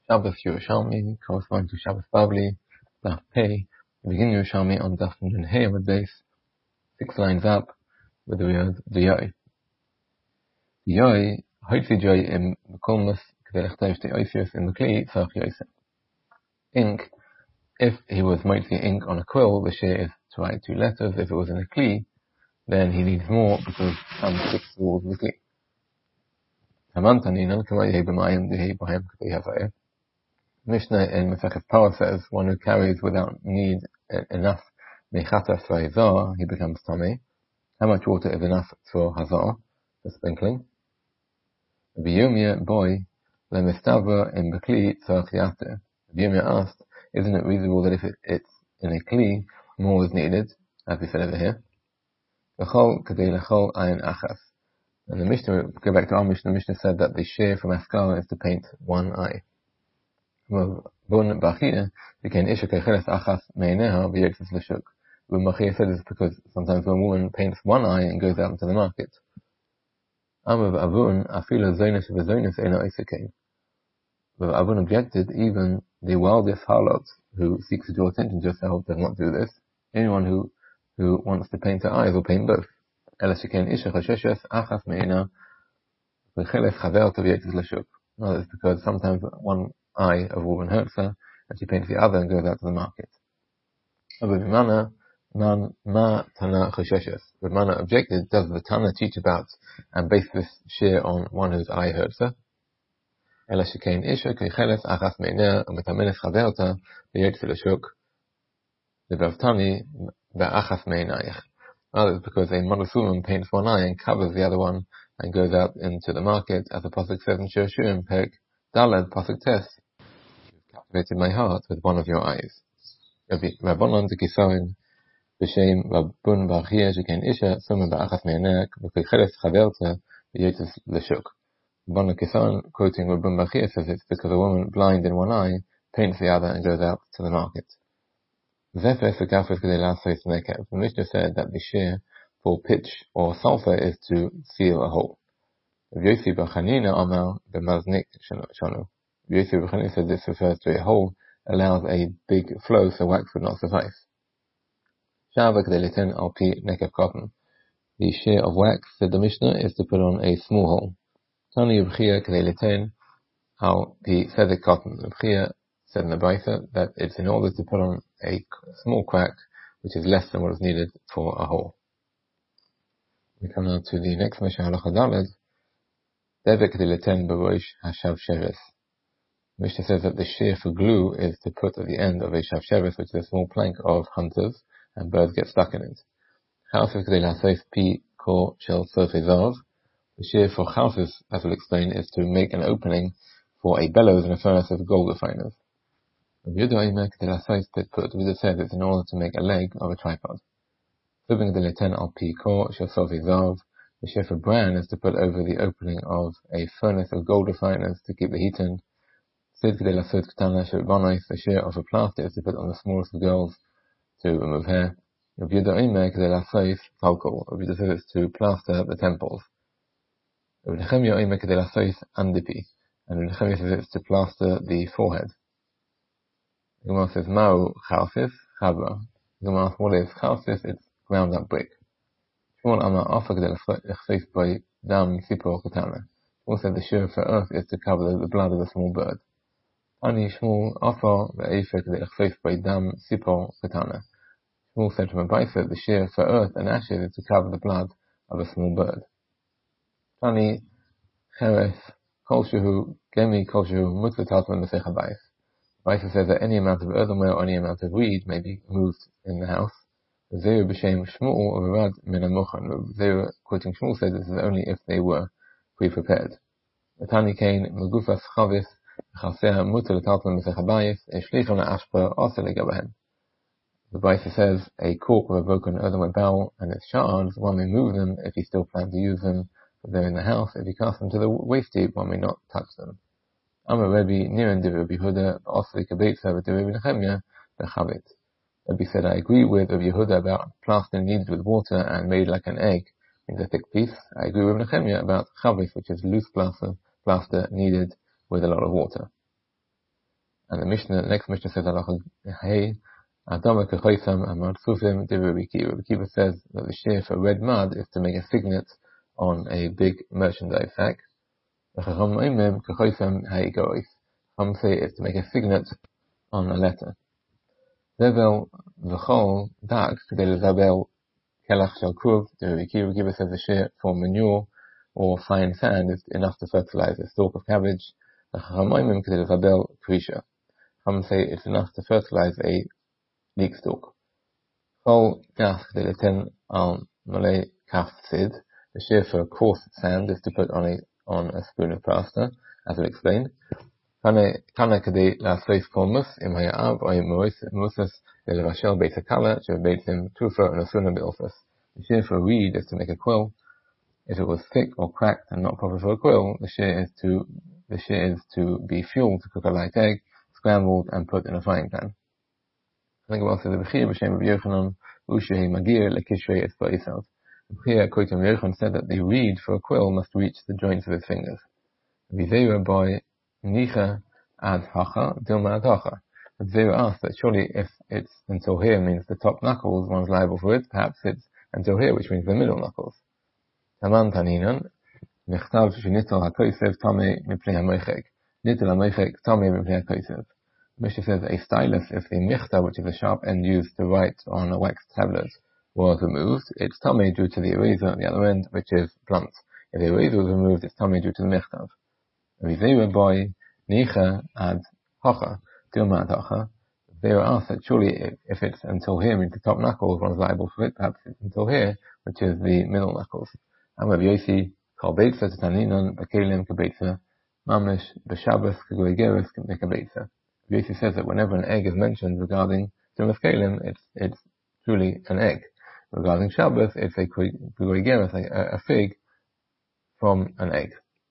Shabbos Yerushalmi corresponds to Shabbos Bavli, Daf Pei. We begin Yerushalmi on Daf Nun Hey Amud Beis, 6 lines up, with the word V'yoi. V'yoi, Hoitzi Joy im Mekolmus, K'dei Lechtov Shtei Oisios in Mekli, Tzarech Yosef. Ink, if he was Moitzi ink on a quill, the share is to write 2 letters. If it was in a Kli, then he needs more because some 6 rules of the Kli. Hamantanin, K'ma Yehi B'mayim, Yehi B'mayim K'dei Havayah. Mishnah in Masechet Power says, one who carries without need enough mechatas v'hazar, he becomes tamei. How much water is enough for hazar, for sprinkling? V'yomya boy, lemestaver in bekli tzarech yater. V'yomya asked, isn't it reasonable that if it's in a kli, more is needed, as we said over here? V'chol kadei lechol ayin achas. And the Mishnah, go back to our Mishnah, the Mishnah said that the shear from Askara is to paint one eye. Bun Bachia became Isha Kecheles Achas Meineha V'Yeksis L'Shuk. Bun Bachia said this because sometimes when a woman paints one eye and goes out into the market. Amav Avun Afila Zonis V'Zonis Eina Isakain. But Avun objected, even the wildest harlot who seeks to draw attention to herself does not do this. Anyone who wants to paint her eyes will paint both. Ela Shekain Isha Chasheshes Achas Meineha V'Cheles Chaver V'Yeksis L'Shuk. No, that's because sometimes one eye of a woman hurts her, and she paints the other and goes out to the market. Rabbi Mana objected, does the Tana teach about and base this shear on one whose eye hurts her? Ela shekain isha keicheles achas meineh u'metamenes chaverta v'yotze l'shuk lebavtani ba'achas meinayich. Well, it's because a modest woman paints one eye and covers the other one and goes out into the market, as the pasuk says in Shir Shurim, Perek Daled pasuk Tes. Captivated my heart with one of your eyes. Rabbanon de Kisain, B'Shem Rabbun Bachia Shekain Isha Soma Ba'achas Meinek V'Keicheles Chaverta V'Yotzes L'Shuk. Rabbanon Kisain, quoting Rabbun Bachia, says it's because a woman blind in one eye paints the other and goes out to the market. Zephes V'Kafes K'dei La'asos Nekev. The Mishnah said that the shear for pitch or sulfur is to seal a hole. V'Yossi B'Chanina Amar B'Maznik Shanu. Yosef B'Chanina said this refers to a hole allows a big flow, so wax would not suffice. Shava K'dei Liten Al Pi Nekev Cotton. The shear of wax, said the Mishnah, is to put on a small hole. Tani B'Chia K'dei Liten Al Pi Sedek Cotton. B'Chia said in the Brisa that it's in order to put on a small crack, which is less than what is needed for a hole. We come now to the next Mishnah, Halacha Daled. Devek K'dei Liten B'Rosh Hashav Sheres. Mishnah says that the shear for glue is to put at the end of a shavsheres, which is a small plank of hunters, and birds get stuck in it. The shear for chalfis, as we'll explain, is to make an opening for a bellows in a furnace of gold refiners. Yehuda says it's in order to make a leg of a tripod. The shear for bran is to put over the opening of a furnace of gold refiners to keep the heat in. The shear of a plaster is to put on the smallest of girls to remove hair. Rabbi says it's to plaster the temples. And Rabbi says it's to plaster the forehead. Gemara says Ma'u chalsis chavra. Gemara asks what is chalsis? It's ground up brick. Shmuel said the shear for earth is to cover the blood of a small bird. Ani Shmuel offer the Eifek the Echseif by Dam Sipor Katana. Shmuel said from a Brisa the shear for earth and ashes is to cover the blood of a small bird. Ani Cheres Kolshehu Gemi Kolshehu Mutzah Taltman Mesech HaBayis. Brisa says that any amount of earthenware or any amount of weed may be moved in the house. Zeru B'Shem Shmuel or Rad Min HaMochan. Zeru, quoting Shmuel, says this is only if they were pre-prepared. Tani Kain Megufas Chavis. The Brisa says a cork with a broken earthenware barrel and its shards, one may move them if he still plans to use them, but they're in the house. If he casts them to the waste heap, one may not touch them. Amar Rebbe Niran de Rabbi Yehuda Osli Kabetza with Rabbi Nechemia Bechavit. Rabbi said, I agree with Rabbi Yehuda about plastering kneaded with water and made like an egg in a thick piece. I agree with Nechemia about Chavit, which is loose plaster kneaded with a lot of water. And the next Mishnah says, hey, Adama Kechoisam Amar Sufim de Rabbi Kiva. Rabbi Kiva says that the shear for red mud is to make a signet on a big merchandise sack. The Chacham Oimim Kechoisam Ha'Igoris. Some say it's to make a signet on a letter. Zevel V'chol Dak Kedei Lezabel Kelach Shel Kruv. The Rabbi Kiva says the shear for manure or fine sand is enough to fertilize a stalk of cabbage. The Chacham Oimim Kedei Lezabel Krisha. Some say it's enough to fertilize a leek stalk. Chol Gas Kedei Leten Al Malei Kaf Sid. The shear for coarse sand is to put on a spoon of plaster, as we explained. Kana Kedei La'asleis Kol Mus Im Haya'av Oim Moses De Levashel Beit HaKala Shebeitzim Tufa Unasuna Be'ofas. The shear for a reed is to make a quill. If it was thick or cracked and not proper for a quill, the shear is to be fuel to cook a light egg, scrambled and put in a frying pan. I think also the Bechir B'Shem Rabbi Yochanan Ushehi Magir Lekishrei Etzba Yisrael. Here, Koitam Yochanan said that the reed for a quill must reach the joints of his fingers. V'zeira by Nicha ad Hacha Dilma ad Hacha. Zera asked that surely if it's until here means the top knuckles, one's liable for it, perhaps it's until here, which means the middle knuckles. Taman Taninan Mechtav Shenitel HaKosev Tameh Mipnei HaMochek. Nitel HaMochek Tameh Mipnei HaKosev. Mishnah says a stylus, if the michta, which is a sharp end used to write on a wax tablet, was removed, it's tamei due to the eraser at the other end, which is blunt. If the eraser was removed, it's tamei due to the michtav. V'zeira by nicha ad hacha, dilma ad hacha. They were asked that surely if it's until here, means the top knuckles, one's liable for it, perhaps it's until here, which is the middle knuckles. And Rabbi Yossi, kol beitza t'taninan, b'kelim k'beitza, mamish, b'shabbos k'goigeres k'beitza. Yossi says that whenever an egg is mentioned regarding Tumas Kalim, it's truly an egg. Regarding Shabbos, it's a fig from an egg.